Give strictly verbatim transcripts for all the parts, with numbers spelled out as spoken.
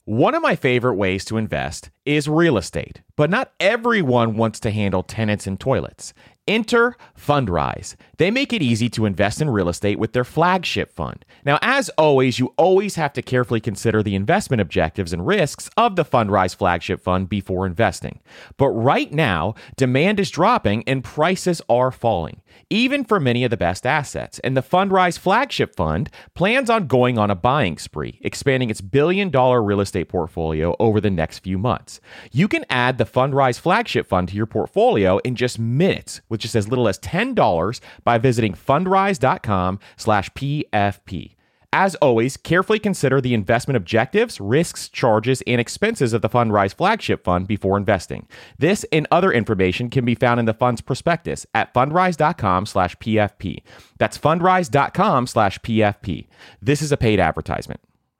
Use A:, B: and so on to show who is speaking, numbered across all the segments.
A: One of my favorite ways to invest is real estate, but not everyone wants to handle tenants and toilets. Enter Fundrise. They make it easy to invest in real estate with their flagship fund. Now, as always, you always have to carefully consider the investment objectives and risks of the Fundrise flagship fund before investing. But right now, demand is dropping and prices are falling, even for many of the best assets. And the Fundrise flagship fund plans on going on a buying spree, expanding its billion dollar real estate portfolio over the next few months. You can add the Fundrise flagship fund to your portfolio in just minutes with just as little as ten dollars by visiting fundrise.com slash PFP. As always, carefully consider the investment objectives, risks, charges, and expenses of the Fundrise flagship fund before investing. This and other information can be found in the fund's prospectus at fundrise.com slash PFP. That's fundrise.com slash PFP. This is a paid advertisement.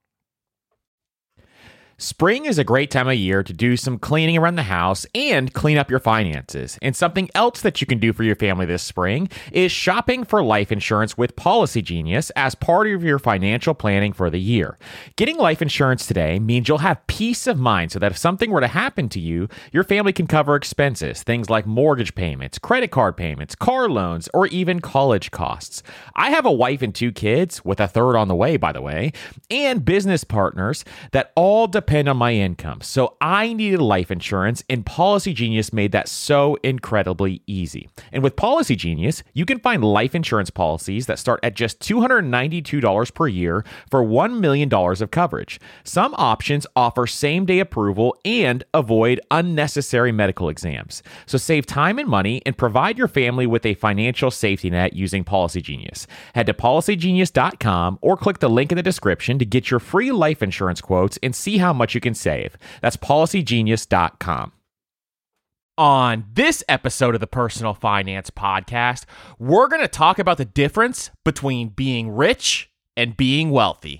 A: Spring is a great time of year to do some cleaning around the house and clean up your finances. And something else that you can do for your family this spring is shopping for life insurance with Policy Genius as part of your financial planning for the year. Getting life insurance today means you'll have peace of mind so that if something were to happen to you, your family can cover expenses, things like mortgage payments, credit card payments, car loans, or even college costs. I have a wife and two kids, with a third on the way, by the way, and business partners that all depend depend on my income. So I needed life insurance, and Policy Genius made that so incredibly easy. And with Policy Genius, you can find life insurance policies that start at just two hundred ninety-two dollars per year for one million dollars of coverage. Some options offer same-day approval and avoid unnecessary medical exams. So save time and money and provide your family with a financial safety net using Policy Genius. Head to policy genius dot com or click the link in the description to get your free life insurance quotes and see how much you can save. That's policy genius dot com. On this episode of the Personal Finance Podcast, we're going to talk about the difference between being rich and being wealthy.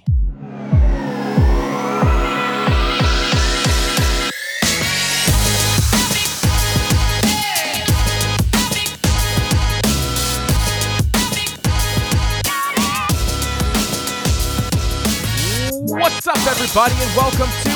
A: What's up, everybody, and welcome to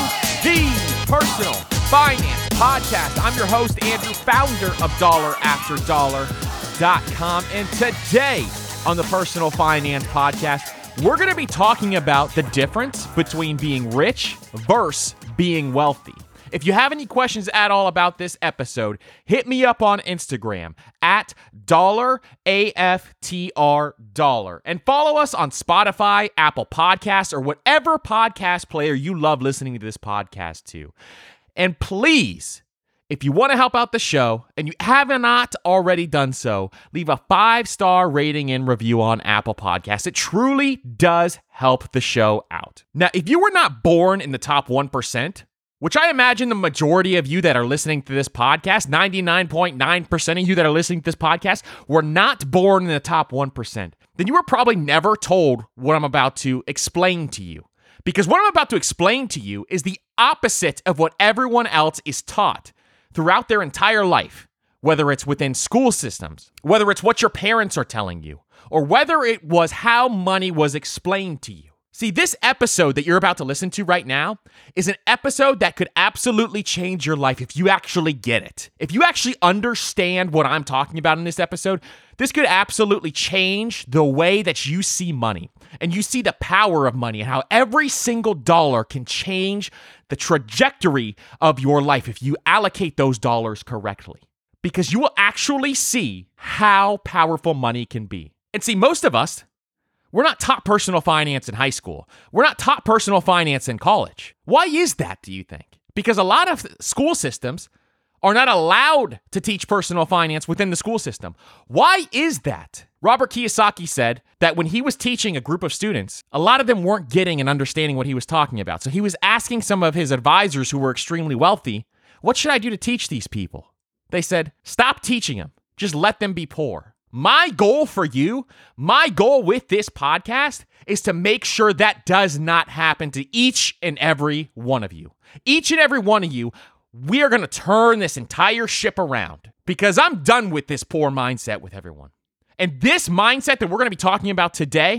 A: the Personal Finance Podcast. I'm your host, Andrew, founder of dollar after dollar dot com, and today on the Personal Finance Podcast, we're going to be talking about the difference between being rich versus being wealthy. If you have any questions at all about this episode, hit me up on Instagram at dollar A F T R dollar and follow us on Spotify, Apple Podcasts, or whatever podcast player you love listening to this podcast to. And please, if you want to help out the show and you have not already done so, leave a five-star rating and review on Apple Podcasts. It truly does help the show out. Now, if you were not born in the top one percent, which I imagine the majority of you that are listening to this podcast, ninety-nine point nine percent of you that are listening to this podcast, were not born in the top one percent, then you were probably never told what I'm about to explain to you. Because what I'm about to explain to you is the opposite of what everyone else is taught throughout their entire life, whether it's within school systems, whether it's what your parents are telling you, or whether it was how money was explained to you. See, this episode that you're about to listen to right now is an episode that could absolutely change your life if you actually get it. If you actually understand what I'm talking about in this episode, this could absolutely change the way that you see money. And you see the power of money and how every single dollar can change the trajectory of your life if you allocate those dollars correctly. Because you will actually see how powerful money can be. And see, most of us, we're not taught personal finance in high school. We're not taught personal finance in college. Why is that, do you think? Because a lot of school systems are not allowed to teach personal finance within the school system. Why is that? Robert Kiyosaki said that when he was teaching a group of students, a lot of them weren't getting and understanding what he was talking about. So he was asking some of his advisors who were extremely wealthy, what should I do to teach these people? They said, stop teaching them. Just let them be poor. My goal for you, my goal with this podcast is to make sure that does not happen to each and every one of you. Each and every one of you, we are going to turn this entire ship around because I'm done with this poor mindset with everyone. And this mindset that we're going to be talking about today,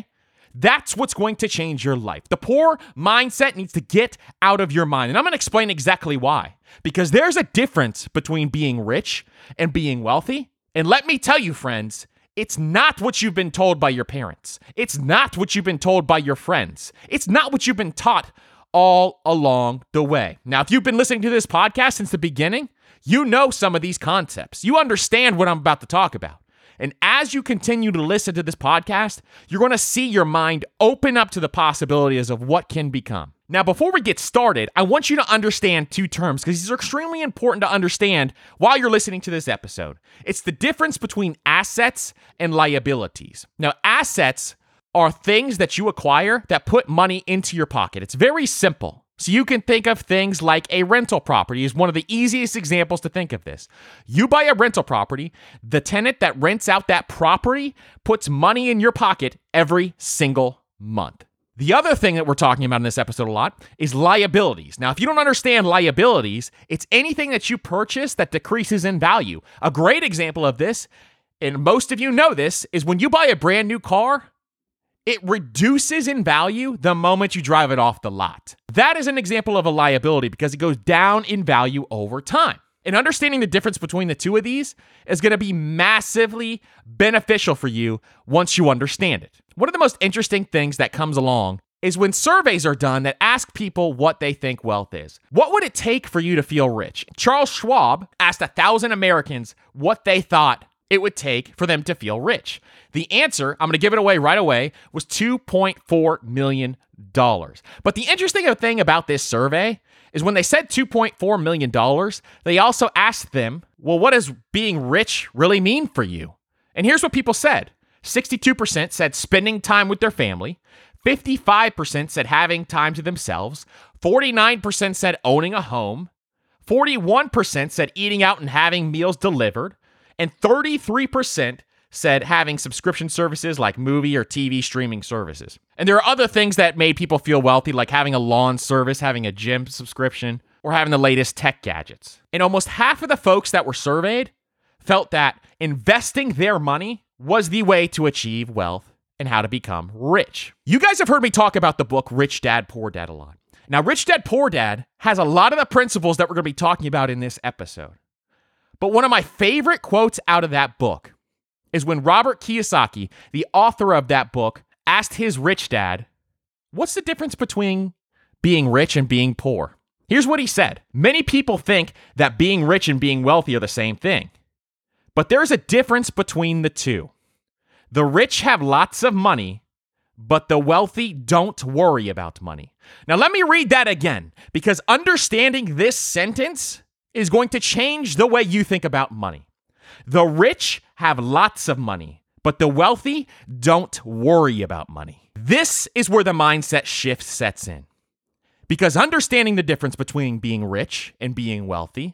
A: That's what's going to change your life. The poor mindset needs to get out of your mind. And I'm going to explain exactly why. Because there's a difference between being rich and being wealthy. And let me tell you, friends, it's not what you've been told by your parents. It's not what you've been told by your friends. It's not what you've been taught all along the way. Now, if you've been listening to this podcast since the beginning, you know some of these concepts. You understand what I'm about to talk about. And as you continue to listen to this podcast, you're going to see your mind open up to the possibilities of what can become. Now, before we get started, I want you to understand two terms because these are extremely important to understand while you're listening to this episode. It's the difference between assets and liabilities. Now, assets are things that you acquire that put money into your pocket. It's very simple. So you can think of things like a rental property is one of the easiest examples to think of this. You buy a rental property, the tenant that rents out that property puts money in your pocket every single month. The other thing that we're talking about in this episode a lot is liabilities. Now, if you don't understand liabilities, it's anything that you purchase that decreases in value. A great example of this, and most of you know this, is when you buy a brand new car, it reduces in value the moment you drive it off the lot. That is an example of a liability because it goes down in value over time. And understanding the difference between the two of these is going to be massively beneficial for you once you understand it. One of the most interesting things that comes along is when surveys are done that ask people what they think wealth is. What would it take for you to feel rich? Charles Schwab asked a thousand Americans what they thought it would take for them to feel rich. The answer, I'm going to give it away right away, was two point four million dollars. But the interesting thing about this survey is when they said two point four million dollars, they also asked them, well, what does being rich really mean for you? And here's what people said. sixty-two percent said spending time with their family. fifty-five percent said having time to themselves. forty-nine percent said owning a home. forty-one percent said eating out and having meals delivered. And thirty-three percent said having subscription services like movie or T V streaming services. And there are other things that made people feel wealthy, like having a lawn service, having a gym subscription, or having the latest tech gadgets. And almost half of the folks that were surveyed felt that investing their money was the way to achieve wealth and how to become rich. You guys have heard me talk about the book Rich Dad, Poor Dad a lot. Now, Rich Dad, Poor Dad has a lot of the principles that we're going to be talking about in this episode. But one of my favorite quotes out of that book is when Robert Kiyosaki, the author of that book, asked his rich dad, what's the difference between being rich and being poor? Here's what he said. Many people think that being rich and being wealthy are the same thing. But there's a difference between the two. The rich have lots of money, but the wealthy don't worry about money. Now, let me read that again, because understanding this sentence is going to change the way you think about money. The rich have lots of money, but the wealthy don't worry about money. This is where the mindset shift sets in. Because understanding the difference between being rich and being wealthy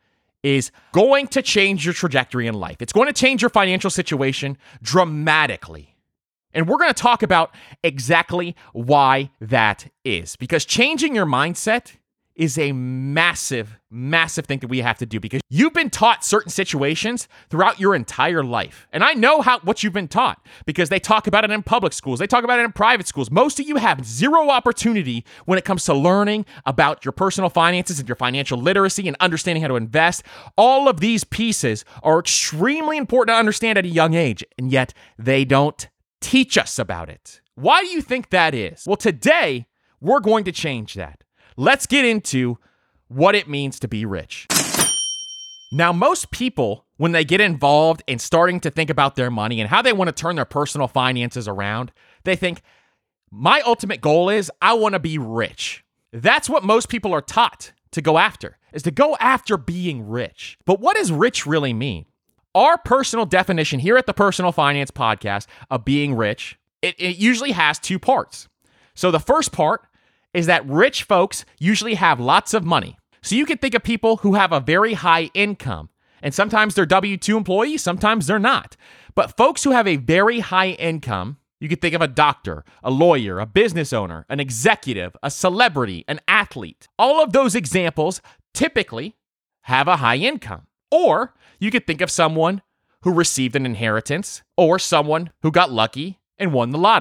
A: is going to change your trajectory in life. It's going to change your financial situation dramatically. And we're going to talk about exactly why that is. Because changing your mindset is a massive, massive thing that we have to do because you've been taught certain situations throughout your entire life. And I know how what you've been taught because they talk about it in public schools. They talk about it in private schools. Most of you have zero opportunity when it comes to learning about your personal finances and your financial literacy and understanding how to invest. All of these pieces are extremely important to understand at a young age, and yet they don't teach us about it. Why do you think that is? Well, today, we're going to change that. Let's get into what it means to be rich. Now, most people, when they get involved in starting to think about their money and how they want to turn their personal finances around, they think, my ultimate goal is I want to be rich. That's what most people are taught to go after, is to go after being rich. But what does rich really mean? Our personal definition here at the Personal Finance Podcast of being rich, it, it usually has two parts. So the first part is that rich folks usually have lots of money. So you can think of people who have a very high income, and sometimes they're W two employees, sometimes they're not. But folks who have a very high income, you can think of a doctor, a lawyer, a business owner, an executive, a celebrity, an athlete. All of those examples typically have a high income. Or you could think of someone who received an inheritance or someone who got lucky and won the lottery.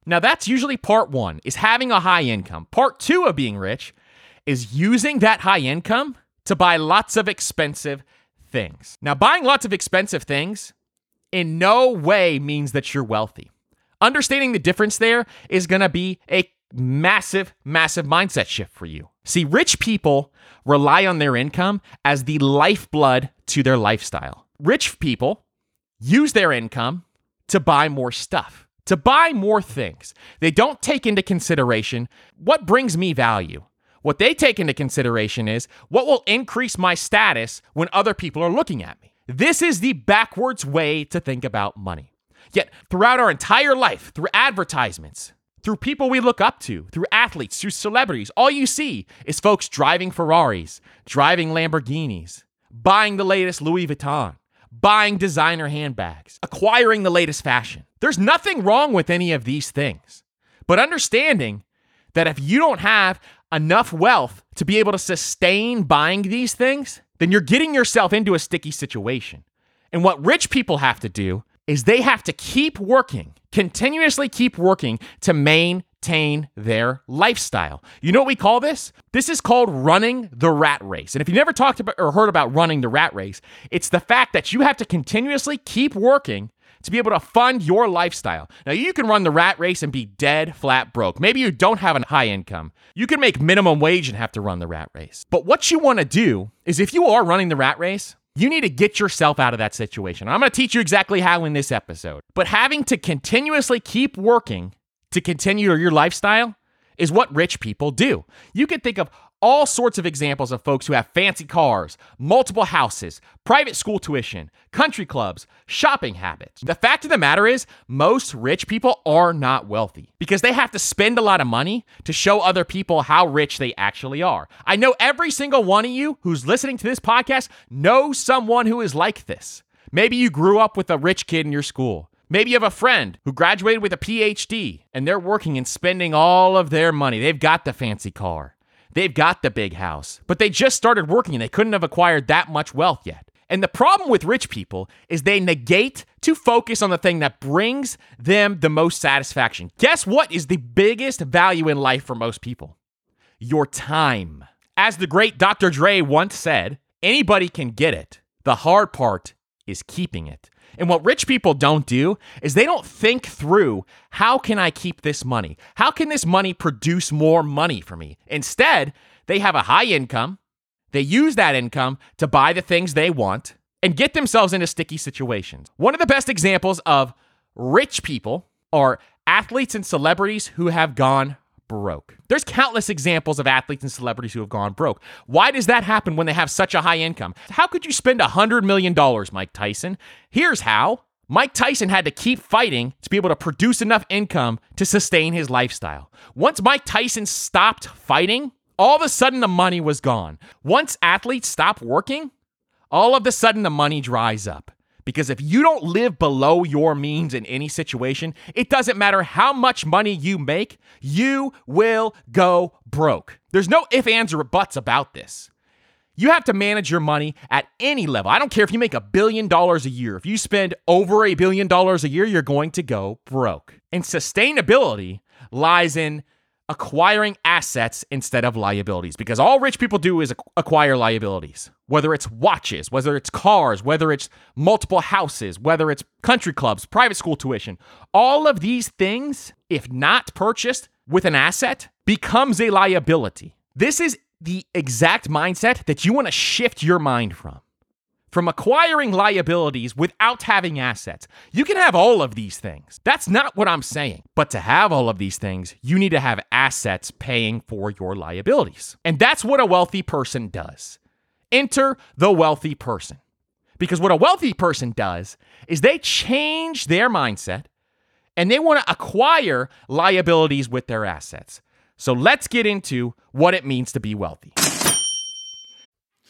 A: Now, that's usually part one, is having a high income. Part two of being rich is using that high income to buy lots of expensive things. Now, buying lots of expensive things in no way means that you're wealthy. Understanding the difference there is going to be a massive, massive mindset shift for you. See, rich people rely on their income as the lifeblood to their lifestyle. Rich people use their income to buy more stuff, to buy more things. They don't take into consideration what brings me value. What they take into consideration is what will increase my status when other people are looking at me. This is the backwards way to think about money. Yet throughout our entire life, through advertisements, through people we look up to, through athletes, through celebrities, all you see is folks driving Ferraris, driving Lamborghinis, buying the latest Louis Vuitton, buying designer handbags, acquiring the latest fashion. There's nothing wrong with any of these things, but understanding that if you don't have enough wealth to be able to sustain buying these things, then you're getting yourself into a sticky situation. And what rich people have to do is they have to keep working, continuously keep working to maintain their lifestyle. You know what we call this? This is called running the rat race. And if you never talked about or heard about running the rat race, it's the fact that you have to continuously keep working to be able to fund your lifestyle. Now, you can run the rat race and be dead flat broke. Maybe you don't have a high income. You can make minimum wage and have to run the rat race. But what you want to do is, if you are running the rat race, you need to get yourself out of that situation. I'm going to teach you exactly how in this episode. But having to continuously keep working to continue your lifestyle is what rich people do. You can think of all sorts of examples of folks who have fancy cars, multiple houses, private school tuition, country clubs, shopping habits. The fact of the matter is, most rich people are not wealthy because they have to spend a lot of money to show other people how rich they actually are. I know every single one of you who's listening to this podcast knows someone who is like this. Maybe you grew up with a rich kid in your school. Maybe you have a friend who graduated with a P H D and they're working and spending all of their money. They've got the fancy car. They've got the big house, but they just started working and they couldn't have acquired that much wealth yet. And the problem with rich people is they negate to focus on the thing that brings them the most satisfaction. Guess what is the biggest value in life for most people? Your time. As the great Doctor Dre once said, anybody can get it. The hard part is keeping it. And what rich people don't do is they don't think through, how can I keep this money? How can this money produce more money for me? Instead, they have a high income. They use that income to buy the things they want and get themselves into sticky situations. One of the best examples of rich people are athletes and celebrities who have gone broke. There's countless examples of athletes and celebrities who have gone broke. Why does that happen when they have such a high income? How could you spend one hundred million dollars, Mike Tyson? Here's how. Mike Tyson had to keep fighting to be able to produce enough income to sustain his lifestyle. Once Mike Tyson stopped fighting, all of a sudden the money was gone. Once athletes stop working, all of a sudden the money dries up. Because if you don't live below your means in any situation, it doesn't matter how much money you make, you will go broke. There's no ifs, ands, or buts about this. You have to manage your money at any level. I don't care if you make a billion dollars a year. If you spend over a billion dollars a year, you're going to go broke. And sustainability lies in acquiring assets instead of liabilities, because all rich people do is acquire liabilities, whether it's watches, whether it's cars, whether it's multiple houses, whether it's country clubs, private school tuition. All of these things, if not purchased with an asset, becomes a liability. This is the exact mindset that you want to shift your mind from. From acquiring liabilities without having assets. You can have all of these things. That's not what I'm saying. But to have all of these things, you need to have assets paying for your liabilities. And that's what a wealthy person does. Enter the wealthy person. Because what a wealthy person does is they change their mindset and they want to acquire liabilities with their assets. So let's get into what it means to be wealthy.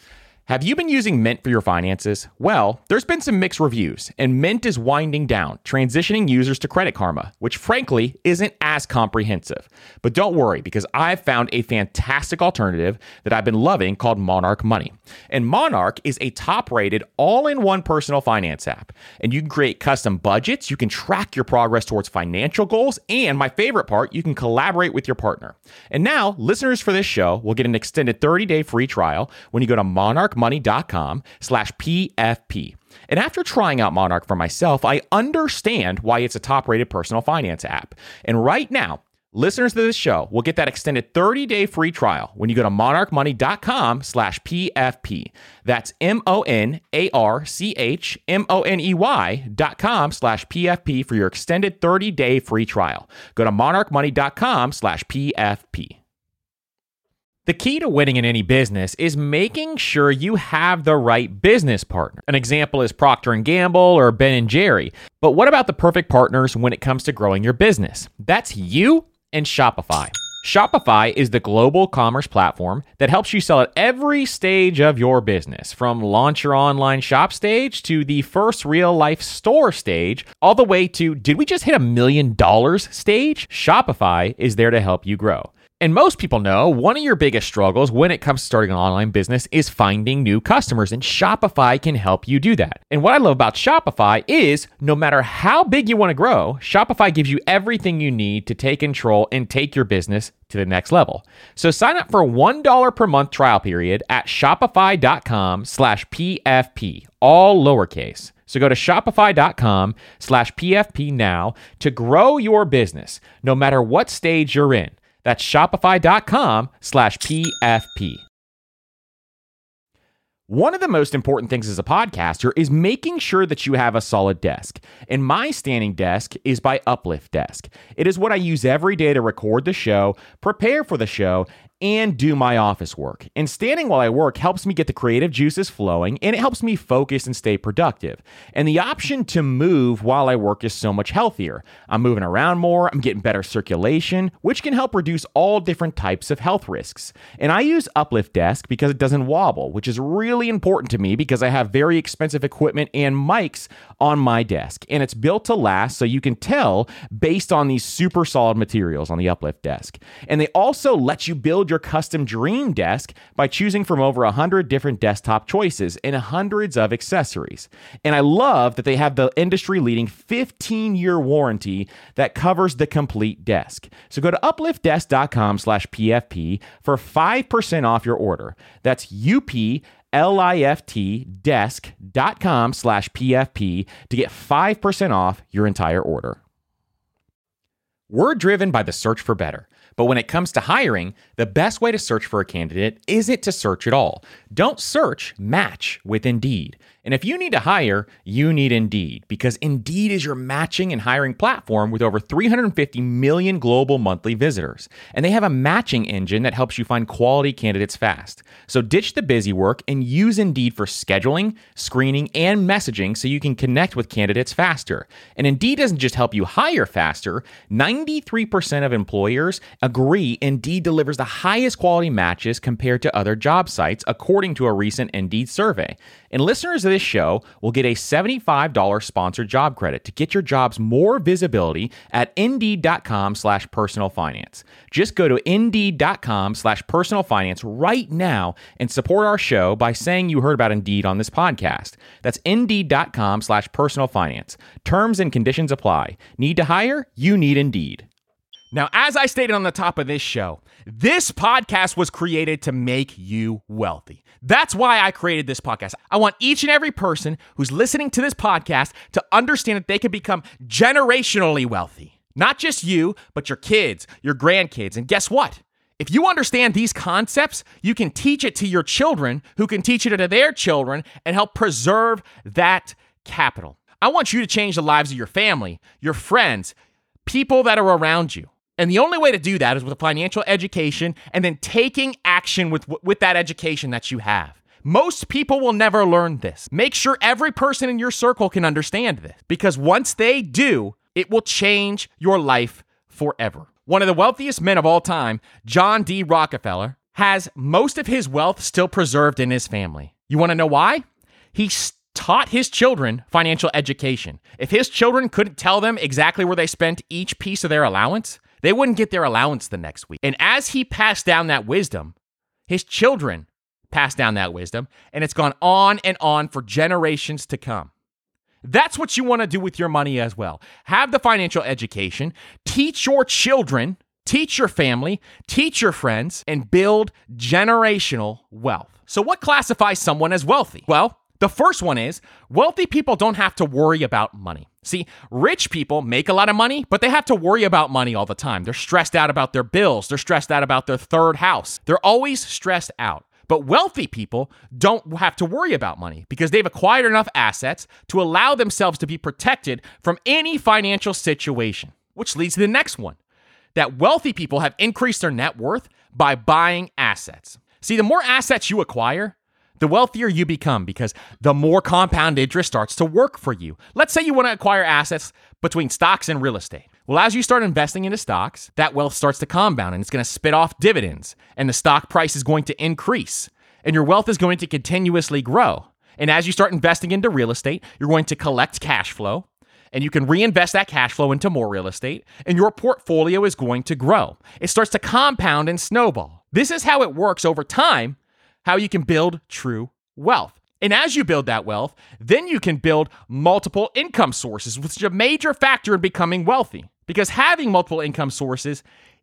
A: Have you been using Mint for your finances? Well, there's been some mixed reviews, and Mint is winding down, transitioning users to Credit Karma, which frankly isn't as comprehensive. But don't worry, because I've found a fantastic alternative that I've been loving called Monarch Money. And Monarch is a top-rated, all-in-one personal finance app. And you can create custom budgets, you can track your progress towards financial goals, and my favorite part, you can collaborate with your partner. And now, listeners for this show will get an extended thirty-day free trial when you go to monarch money dot com slash P F P. And after trying out Monarch for myself, I understand why it's a top-rated personal finance app. And right now, listeners to this show will get that extended thirty-day free trial when you go to monarch money dot com slash P F P. That's M O N A R C H M O N E Y dot com slash P F P for your extended thirty-day free trial. Go to monarch money dot com slash P F P. The key to winning in any business is making sure you have the right business partner. An example is Procter and Gamble or Ben and Jerry. But what about the perfect partners when it comes to growing your business? That's you and Shopify. Shopify is the global commerce platform that helps you sell at every stage of your business, from launch your online shop stage to the first real life store stage, all the way to did we just hit a million dollars stage? Shopify is there to help you grow. And most people know one of your biggest struggles when it comes to starting an online business is finding new customers, and Shopify can help you do that. And what I love about Shopify is no matter how big you want to grow, Shopify gives you everything you need to take control and take your business to the next level. So sign up for a one dollar per month trial period at shopify dot com slash P F P, all lowercase. So go to shopify dot com slash P F P now to grow your business, no matter what stage you're in. That's shopify dot com slash P F P. One of the most important things as a podcaster is making sure that you have a solid desk. And my standing desk is by Uplift Desk. It is what I use every day to record the show, prepare for the show, and do my office work. And standing while I work helps me get the creative juices flowing, and it helps me focus and stay productive. And the option to move while I work is so much healthier. I'm moving around more, I'm getting better circulation, which can help reduce all different types of health risks. And I use Uplift Desk because it doesn't wobble, which is really important to me because I have very expensive equipment and mics on my desk. And it's built to last, so you can tell based on these super solid materials on the Uplift Desk. And they also let you build your custom dream desk by choosing from over one hundred different desktop choices and hundreds of accessories. And I love that they have the industry-leading fifteen-year warranty that covers the complete desk. So go to uplift desk dot com slash P F P for five percent off your order. That's U P L I F T desk dot com slash P F P to get five percent off your entire order. We're driven by the search for better. But when it comes to hiring, the best way to search for a candidate isn't to search at all. Don't search, match with Indeed. And if you need to hire, you need Indeed, because Indeed is your matching and hiring platform with over three hundred fifty million global monthly visitors. And they have a matching engine that helps you find quality candidates fast. So ditch the busy work and use Indeed for scheduling, screening, and messaging so you can connect with candidates faster. And Indeed doesn't just help you hire faster. ninety-three percent of employers agree Indeed delivers the highest quality matches compared to other job sites, according to a recent Indeed survey. And listeners of this show will get a seventy-five dollars sponsored job credit to get your jobs more visibility at indeed dot com slash personal finance. Just go to indeed dot com slash personal finance right now and support our show by saying you heard about Indeed on this podcast. That's indeed dot com slash personal finance. Terms and conditions apply. Need to hire? You need Indeed. Now, as I stated on the top of this show, this podcast was created to make you wealthy. That's why I created this podcast. I want each and every person who's listening to this podcast to understand that they can become generationally wealthy. Not just you, but your kids, your grandkids. And guess what? If you understand these concepts, you can teach it to your children, who can teach it to their children, and help preserve that capital. I want you to change the lives of your family, your friends, people that are around you. And the only way to do that is with a financial education and then taking action with, with that education that you have. Most people will never learn this. Make sure every person in your circle can understand this, because once they do, it will change your life forever. One of the wealthiest men of all time, John D. Rockefeller, has most of his wealth still preserved in his family. You want to know why? He taught his children financial education. If his children couldn't tell them exactly where they spent each piece of their allowance, they wouldn't get their allowance the next week. And as he passed down that wisdom, his children passed down that wisdom, and it's gone on and on for generations to come. That's what you want to do with your money as well. Have the financial education, teach your children, teach your family, teach your friends, and build generational wealth. So what classifies someone as wealthy? Well, the first one is wealthy people don't have to worry about money. See, rich people make a lot of money, but they have to worry about money all the time. They're stressed out about their bills. They're stressed out about their third house. They're always stressed out. But wealthy people don't have to worry about money because they've acquired enough assets to allow themselves to be protected from any financial situation, which leads to the next one, that wealthy people have increased their net worth by buying assets. See, the more assets you acquire, the wealthier you become because the more compound interest starts to work for you. Let's say you want to acquire assets between stocks and real estate. Well, as you start investing into stocks, that wealth starts to compound and it's going to spit off dividends and the stock price is going to increase and your wealth is going to continuously grow. And as you start investing into real estate, you're going to collect cash flow and you can reinvest that cash flow into more real estate and your portfolio is going to grow. It starts to compound and snowball. This is how it works over time, how you can build true wealth. And as you build that wealth, then you can build multiple income sources, which is a major factor in becoming wealthy because having multiple income sources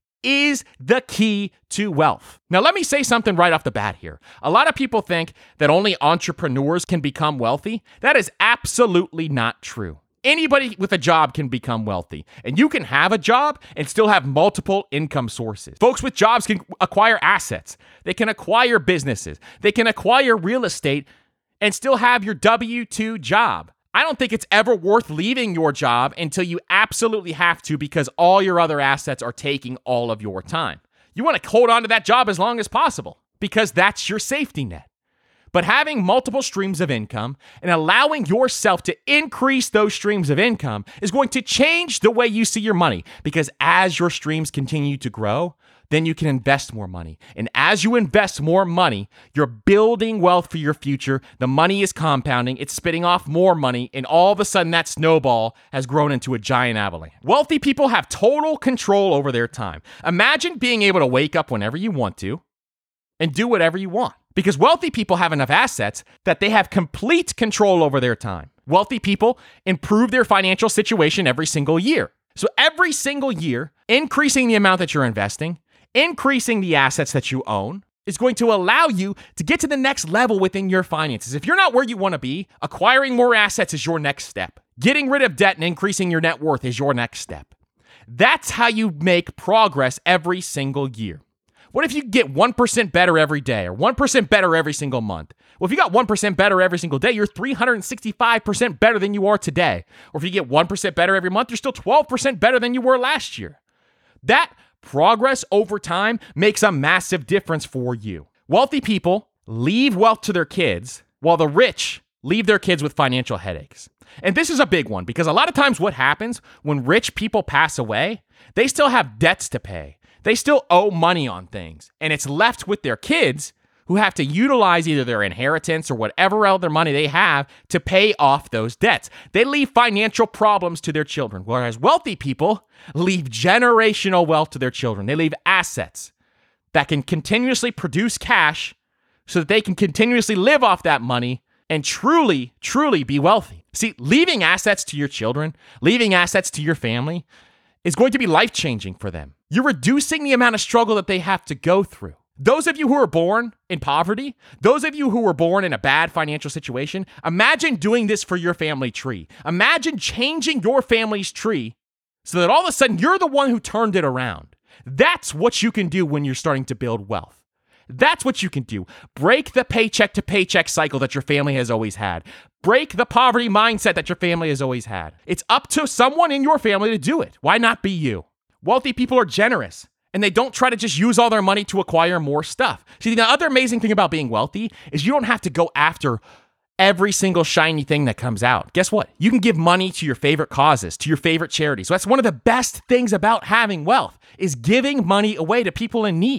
A: is the key to wealth. Now, let me say something right off the bat here. A lot of people think that only entrepreneurs can become wealthy. That is absolutely not true. Anybody with a job can become wealthy, and you can have a job and still have multiple income sources. Folks with jobs can acquire assets. They can acquire businesses. They can acquire real estate and still have your W two job. I don't think it's ever worth leaving your job until you absolutely have to because all your other assets are taking all of your time. You want to hold on to that job as long as possible because that's your safety net. But having multiple streams of income and allowing yourself to increase those streams of income is going to change the way you see your money because as your streams continue to grow, then you can invest more money. And as you invest more money, you're building wealth for your future. The money is compounding, it's spitting off more money, and all of a sudden that snowball has grown into a giant avalanche. Wealthy people have total control over their time. Imagine being able to wake up whenever you want to and do whatever you want. Because wealthy people have enough assets that they have complete control over their time. Wealthy people improve their financial situation every single year. So every single year, increasing the amount that you're investing, increasing the assets that you own, is going to allow you to get to the next level within your finances. If you're not where you want to be, acquiring more assets is your next step. Getting rid of debt and increasing your net worth is your next step. That's how you make progress every single year. What if you get one percent better every day or one percent better every single month? Well, if you got one percent better every single day, you're three hundred sixty-five percent better than you are today. Or if you get one percent better every month, you're still twelve percent better than you were last year. That progress over time makes a massive difference for you. Wealthy people leave wealth to their kids, while the rich leave their kids with financial headaches. And this is a big one because a lot of times what happens when rich people pass away, they still have debts to pay. They still owe money on things, and it's left with their kids who have to utilize either their inheritance or whatever other money they have to pay off those debts. They leave financial problems to their children, whereas wealthy people leave generational wealth to their children. They leave assets that can continuously produce cash so that they can continuously live off that money and truly, truly be wealthy. See, leaving assets to your children, leaving assets to your family is going to be life-changing for them. You're reducing the amount of struggle that they have to go through. Those of you who are born in poverty, those of you who were born in a bad financial situation, imagine doing this for your family tree. Imagine changing your family's tree so that all of a sudden you're the one who turned it around. That's what you can do when you're starting to build wealth. That's what you can do. Break the paycheck to paycheck cycle that your family has always had. Break the poverty mindset that your family has always had. It's up to someone in your family to do it. Why not be you? Wealthy people are generous, and they don't try to just use all their money to acquire more stuff. See, the other amazing thing about being wealthy is you don't have to go after every single shiny thing that comes out. Guess what? You can give money to your favorite causes, to your favorite charities. So that's one of the best things about having wealth is giving money away to people in need.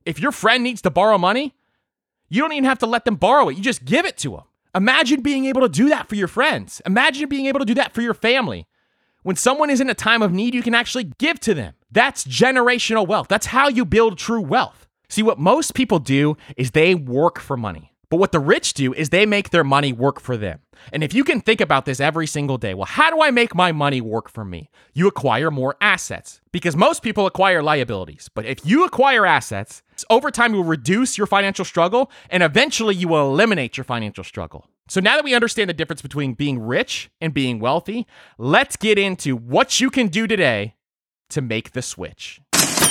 A: If your friend needs to borrow money, you don't even have to let them borrow it. You just give it to them. Imagine being able to do that for your friends. Imagine being able to do that for your family. When someone is in a time of need, you can actually give to them. That's generational wealth. That's how you build true wealth. See, what most people do is they work for money. But what the rich do is they make their money work for them. And if you can think about this every single day, well, how do I make my money work for me? You acquire more assets because most people acquire liabilities. But if you acquire assets, over time you will reduce your financial struggle and eventually you will eliminate your financial struggle. So now that we understand the difference between being rich and being wealthy, let's get into what you can do today to make the switch.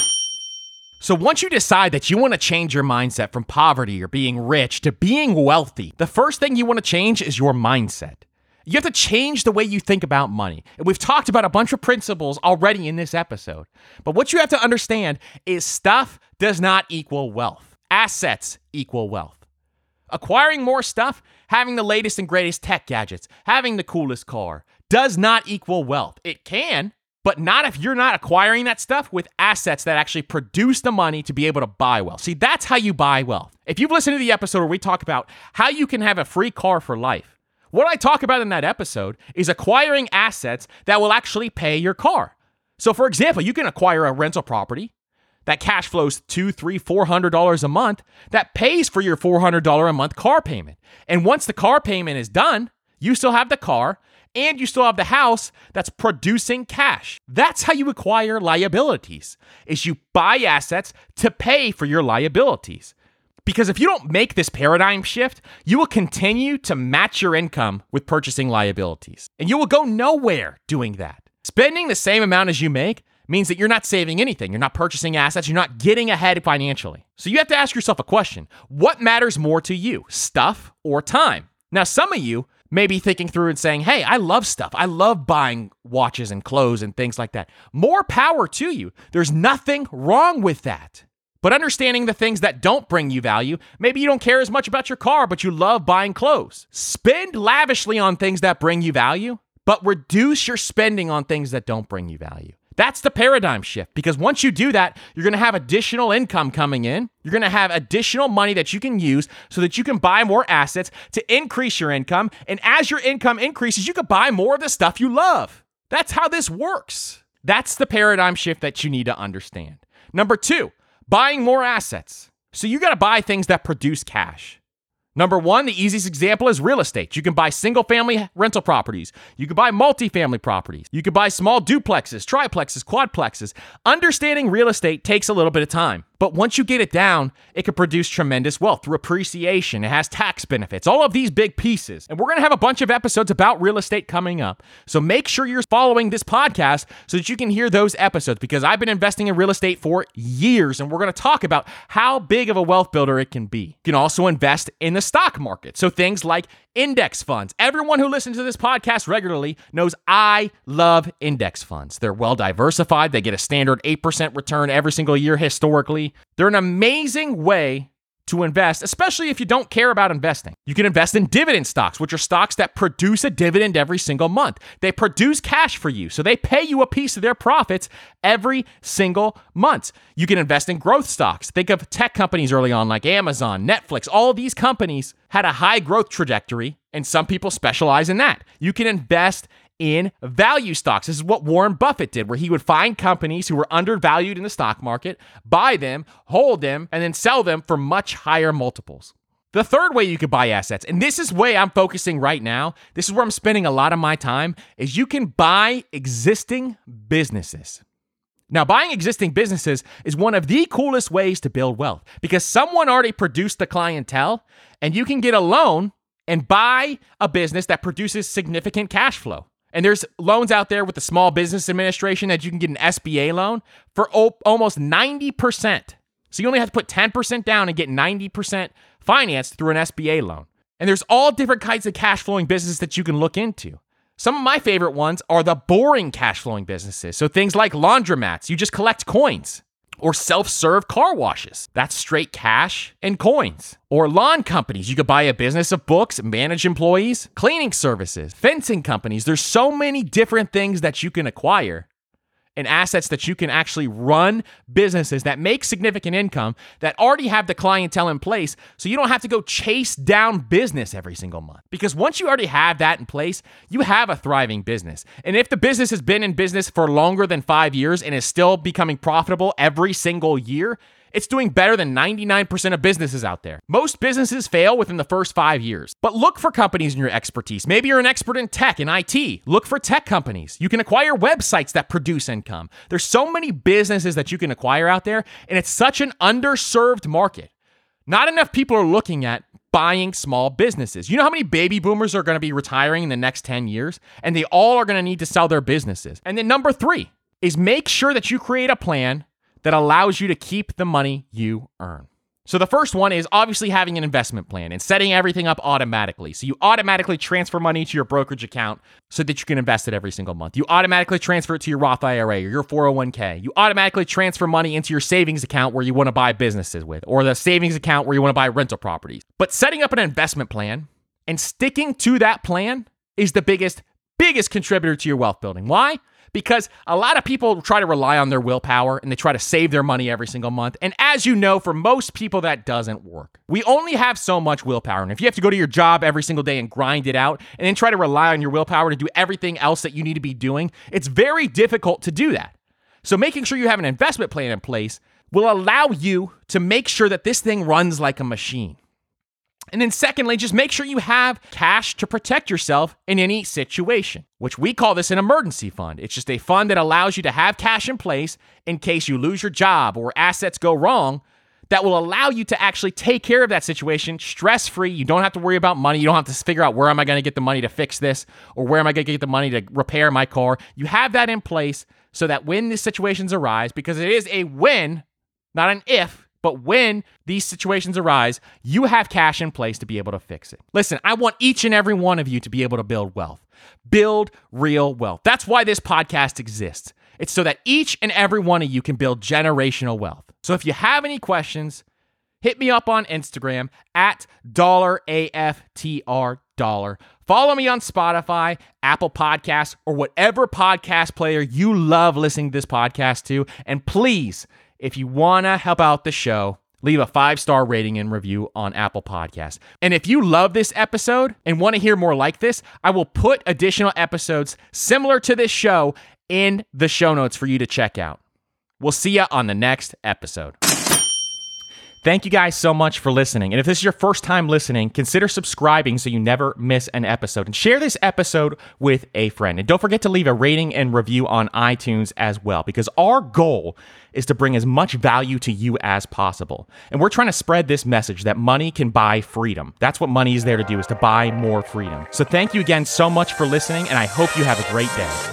A: So once you decide that you want to change your mindset from poverty or being rich to being wealthy, the first thing you want to change is your mindset. You have to change the way you think about money. And we've talked about a bunch of principles already in this episode. But what you have to understand is stuff does not equal wealth. Assets equal wealth. Acquiring more stuff, having the latest and greatest tech gadgets, having the coolest car, does not equal wealth. It can, but not if you're not acquiring that stuff with assets that actually produce the money to be able to buy wealth. See, that's how you buy wealth. If you've listened to the episode where we talk about how you can have a free car for life, what I talk about in that episode is acquiring assets that will actually pay your car. So for example, you can acquire a rental property that cash flows two, three, four hundred dollars a month that pays for your four hundred dollars a month car payment. And once the car payment is done, you still have the car and you still have the house that's producing cash. That's how you acquire liabilities, is you buy assets to pay for your liabilities. Because if you don't make this paradigm shift, you will continue to match your income with purchasing liabilities. And you will go nowhere doing that. Spending the same amount as you make means that you're not saving anything. You're not purchasing assets. You're not getting ahead financially. So you have to ask yourself a question. What matters more to you, stuff or time? Now, some of you may be thinking through and saying, hey, I love stuff. I love buying watches and clothes and things like that. More power to you. There's nothing wrong with that. But understanding the things that don't bring you value, maybe you don't care as much about your car, but you love buying clothes. Spend lavishly on things that bring you value, but reduce your spending on things that don't bring you value. That's the paradigm shift, because once you do that, you're going to have additional income coming in. You're going to have additional money that you can use so that you can buy more assets to increase your income. And as your income increases, you can buy more of the stuff you love. That's how this works. That's the paradigm shift that you need to understand. Number two, buying more assets. So you got to buy things that produce cash. Number one, the easiest example is real estate. You can buy single-family rental properties. You can buy multifamily properties. You can buy small duplexes, triplexes, quadplexes. Understanding real estate takes a little bit of time. But once you get it down, it can produce tremendous wealth through appreciation. It has tax benefits, all of these big pieces. And we're going to have a bunch of episodes about real estate coming up. So make sure you're following this podcast so that you can hear those episodes, because I've been investing in real estate for years, and we're going to talk about how big of a wealth builder it can be. You can also invest in the stock market. So things like index funds. Everyone who listens to this podcast regularly knows I love index funds. They're well diversified. They get a standard eight percent return every single year historically. They're an amazing way to invest, especially if you don't care about investing. You can invest in dividend stocks, which are stocks that produce a dividend every single month. They produce cash for you, so they pay you a piece of their profits every single month. You can invest in growth stocks. Think of tech companies early on like Amazon, Netflix. All of these companies had a high growth trajectory, and some people specialize in that. You can invest in value stocks. This is what Warren Buffett did, where he would find companies who were undervalued in the stock market, buy them, hold them, and then sell them for much higher multiples. The third way you could buy assets, and this is where I'm focusing right now, this is where I'm spending a lot of my time, is you can buy existing businesses. Now, buying existing businesses is one of the coolest ways to build wealth, because someone already produced the clientele, and you can get a loan and buy a business that produces significant cash flow. And there's loans out there with the Small Business Administration that you can get an S B A loan for o- almost ninety percent. So you only have to put ten percent down and get ninety percent financed through an S B A loan. And there's all different kinds of cash flowing businesses that you can look into. Some of my favorite ones are the boring cash flowing businesses. So things like laundromats, you just collect coins. Or self-serve car washes. That's straight cash and coins. Or lawn companies. You could buy a business of books, manage employees, cleaning services, fencing companies. There's so many different things that you can acquire. and assets that you can actually run businesses that make significant income that already have the clientele in place, so you don't have to go chase down business every single month. Because once you already have that in place, you have a thriving business. And if the business has been in business for longer than five years and is still becoming profitable every single year, it's doing better than ninety-nine percent of businesses out there. Most businesses fail within the first five years. But look for companies in your expertise. Maybe you're an expert in tech and I T. Look for tech companies. You can acquire websites that produce income. There's so many businesses that you can acquire out there, and it's such an underserved market. Not enough people are looking at buying small businesses. You know how many baby boomers are going to be retiring in the next ten years? And they all are going to need to sell their businesses. And then number three is make sure that you create a plan that allows you to keep the money you earn. So the first one is obviously having an investment plan and setting everything up automatically. So you automatically transfer money to your brokerage account so that you can invest it every single month. You automatically transfer it to your Roth I R A or your four oh one k. You automatically transfer money into your savings account where you want to buy businesses with, or the savings account where you want to buy rental properties. But setting up an investment plan and sticking to that plan is the biggest, biggest contributor to your wealth building. Why? Because a lot of people try to rely on their willpower and they try to save their money every single month. And as you know, for most people, that doesn't work. We only have so much willpower. And if you have to go to your job every single day and grind it out and then try to rely on your willpower to do everything else that you need to be doing, it's very difficult to do that. So making sure you have an investment plan in place will allow you to make sure that this thing runs like a machine. And then secondly, just make sure you have cash to protect yourself in any situation, which we call this an emergency fund. It's just a fund that allows you to have cash in place in case you lose your job or assets go wrong, that will allow you to actually take care of that situation stress-free. You don't have to worry about money. You don't have to figure out where am I going to get the money to fix this or where am I going to get the money to repair my car. You have that in place so that when these situations arise, because it is a when, not an if, but when these situations arise, you have cash in place to be able to fix it. Listen, I want each and every one of you to be able to build wealth. Build real wealth. That's why this podcast exists. It's so that each and every one of you can build generational wealth. So if you have any questions, hit me up on Instagram at dollar A F T R dollar. Follow me on Spotify, Apple Podcasts, or whatever podcast player you love listening to this podcast to. And please, if you want to help out the show, leave a five-star rating and review on Apple Podcasts. And if you love this episode and want to hear more like this, I will put additional episodes similar to this show in the show notes for you to check out. We'll see you on the next episode. Thank you guys so much for listening. And if this is your first time listening, consider subscribing so you never miss an episode. And share this episode with a friend. And don't forget to leave a rating and review on iTunes as well, because our goal is to bring as much value to you as possible. And we're trying to spread this message that money can buy freedom. That's what money is there to do, is to buy more freedom. So thank you again so much for listening, and I hope you have a great day.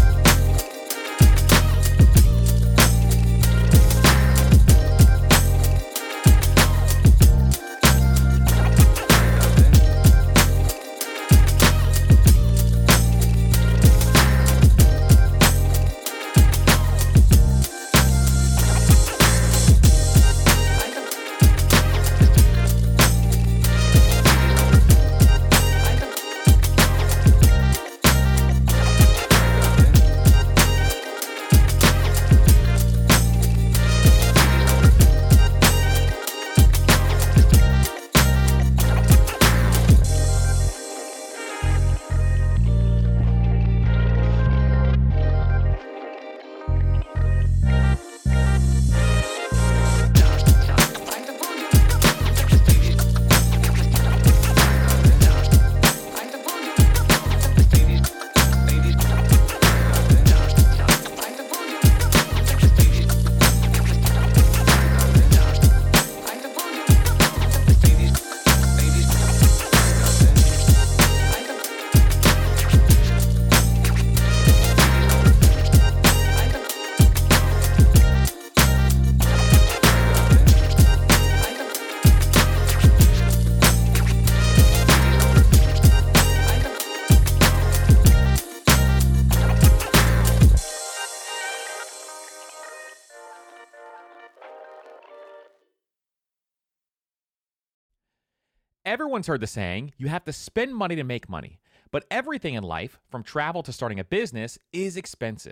A: Everyone's heard the saying, you have to spend money to make money. But everything in life, from travel to starting a business, is expensive.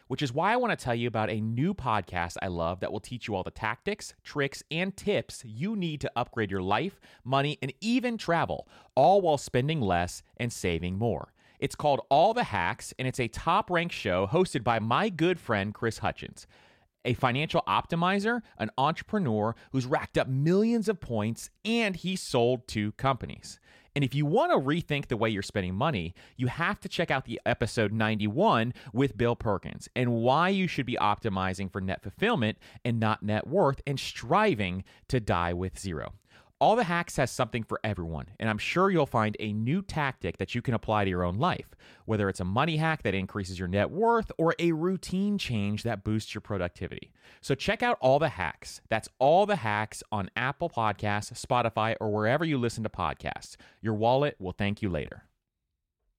A: which is why I want to tell you about a new podcast I love that will teach you all the tactics, tricks, and tips you need to upgrade your life, money, and even travel, all while spending less and saving more. It's called All the Hacks, and it's a top-ranked show hosted by my good friend Chris Hutchins, a financial optimizer, an entrepreneur who's racked up millions of points, and he's sold two companies. And if you want to rethink the way you're spending money, you have to check out the episode ninety-one with Bill Perkins and why you should be optimizing for net fulfillment and not net worth and striving to die with zero. All the Hacks has something for everyone, and I'm sure you'll find a new tactic that you can apply to your own life, whether it's a money hack that increases your net worth or a routine change that boosts your productivity. So check out All the Hacks. That's All the Hacks on Apple Podcasts, Spotify, or wherever you listen to podcasts. Your wallet will thank you later.